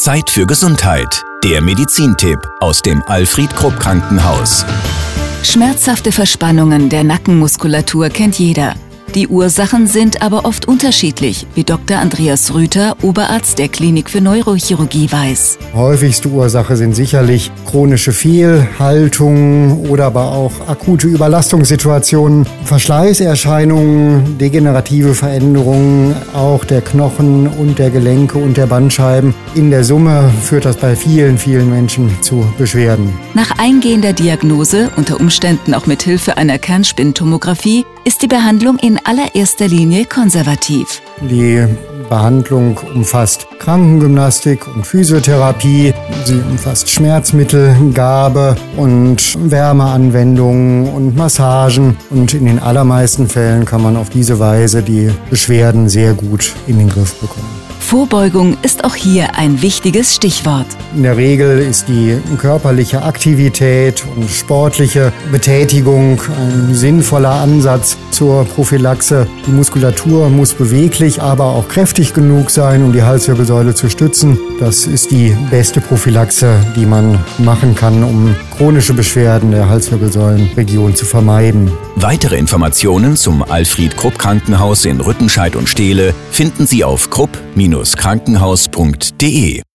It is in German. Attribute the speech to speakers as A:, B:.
A: Zeit für Gesundheit. Der Medizintipp aus dem Alfred Krupp Krankenhaus.
B: Schmerzhafte Verspannungen der Nackenmuskulatur kennt jeder. Die Ursachen sind aber oft unterschiedlich, wie Dr. Andreas Rüther, Oberarzt der Klinik für Neurochirurgie, weiß.
C: Häufigste Ursache sind sicherlich chronische Fehlhaltung oder aber auch akute Überlastungssituationen, Verschleißerscheinungen, degenerative Veränderungen auch der Knochen und der Gelenke und der Bandscheiben. In der Summe führt das bei vielen Menschen zu Beschwerden.
B: Nach eingehender Diagnose, unter Umständen auch mit Hilfe einer Kernspintomographie, ist die Behandlung in allererster Linie konservativ.
C: Die Behandlung umfasst Krankengymnastik und Physiotherapie. Sie umfasst Schmerzmittelgabe und Wärmeanwendungen und Massagen. Und in den allermeisten Fällen kann man auf diese Weise die Beschwerden sehr gut in den Griff bekommen.
B: Vorbeugung ist auch hier ein wichtiges Stichwort.
C: In der Regel ist die körperliche Aktivität und sportliche Betätigung ein sinnvoller Ansatz zur Prophylaxe. Die Muskulatur muss beweglich, aber auch kräftig genug sein, um die Halswirbelsäule zu stützen. Das ist die beste Prophylaxe, die man machen kann, um chronische Beschwerden der Halswirbelsäulenregion zu vermeiden.
A: Weitere Informationen zum Alfred Krupp Krankenhaus in Rüttenscheid und Steele finden Sie auf krupp-krankenhaus.de.